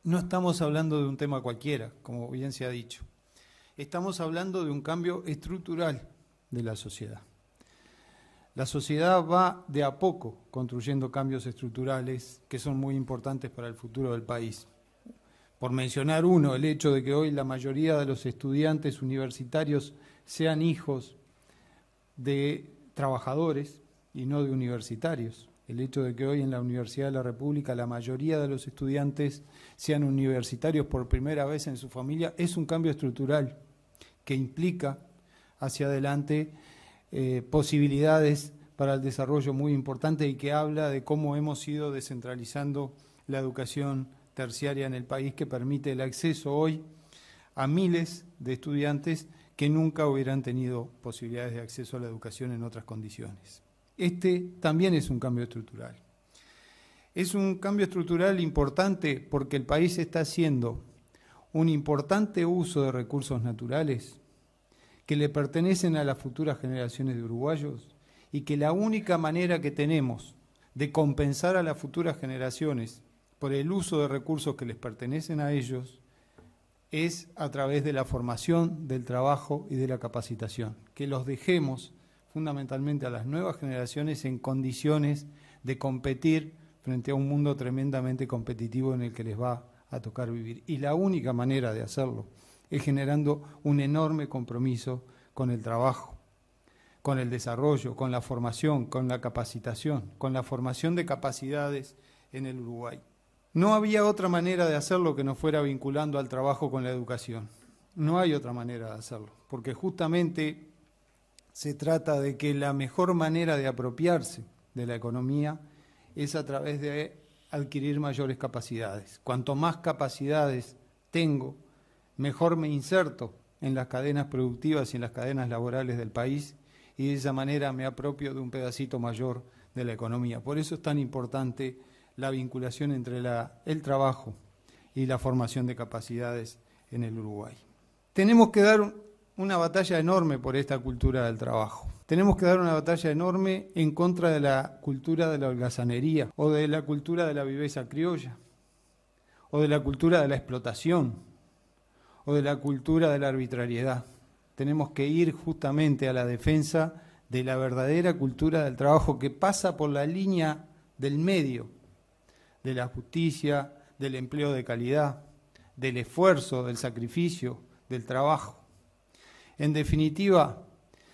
no estamos hablando de un tema cualquiera, como bien se ha dicho. Estamos hablando de un cambio estructural de la sociedad. La sociedad va de a poco construyendo cambios estructurales que son muy importantes para el futuro del país. Por mencionar uno, el hecho de que hoy la mayoría de los estudiantes universitarios sean hijos de trabajadores y no de universitarios. El hecho de que hoy en la Universidad de la República la mayoría de los estudiantes sean universitarios por primera vez en su familia es un cambio estructural que implica hacia adelante posibilidades para el desarrollo muy importante y que habla de cómo hemos ido descentralizando la educación terciaria en el país, que permite el acceso hoy a miles de estudiantes que nunca hubieran tenido posibilidades de acceso a la educación en otras condiciones. Este también es un cambio estructural. Es un cambio estructural importante porque el país está haciendo un importante uso de recursos naturales que le pertenecen a las futuras generaciones de uruguayos y que la única manera que tenemos de compensar a las futuras generaciones por el uso de recursos que les pertenecen a ellos es a través de la formación, del trabajo y de la capacitación, que los dejemos fundamentalmente a las nuevas generaciones en condiciones de competir frente a un mundo tremendamente competitivo en el que les va a tocar vivir. Y la única manera de hacerlo es generando un enorme compromiso con el trabajo, con el desarrollo, con la formación, con la capacitación, con la formación de capacidades en el Uruguay. No había otra manera de hacerlo que no fuera vinculando al trabajo con la educación. No hay otra manera de hacerlo, porque justamente se trata de que la mejor manera de apropiarse de la economía es a través de adquirir mayores capacidades. Cuanto más capacidades tengo, mejor me inserto en las cadenas productivas y en las cadenas laborales del país y de esa manera me apropio de un pedacito mayor de la economía. Por eso es tan importante la vinculación entre el trabajo y la formación de capacidades en el Uruguay. Tenemos que dar una batalla enorme por esta cultura del trabajo. Tenemos que dar una batalla enorme en contra de la cultura de la holgazanería o de la cultura de la viveza criolla o de la cultura de la explotación o de la cultura de la arbitrariedad. Tenemos que ir justamente a la defensa de la verdadera cultura del trabajo que pasa por la línea del medio, de la justicia, del empleo de calidad, del esfuerzo, del sacrificio, del trabajo. En definitiva,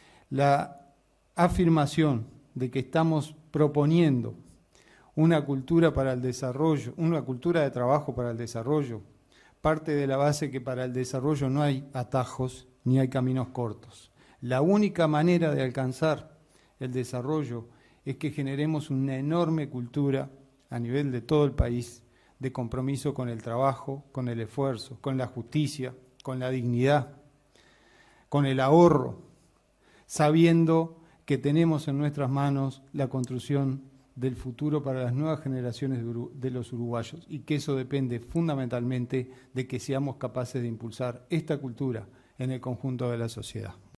la afirmación de que estamos proponiendo una cultura para el desarrollo, una cultura de trabajo para el desarrollo, parte de la base que para el desarrollo no hay atajos ni hay caminos cortos. La única manera de alcanzar el desarrollo es que generemos una enorme cultura a nivel de todo el país de compromiso con el trabajo, con el esfuerzo, con la justicia, con la dignidad, con el ahorro, sabiendo que tenemos en nuestras manos la construcción del futuro para las nuevas generaciones de los uruguayos y que eso depende fundamentalmente de que seamos capaces de impulsar esta cultura en el conjunto de la sociedad.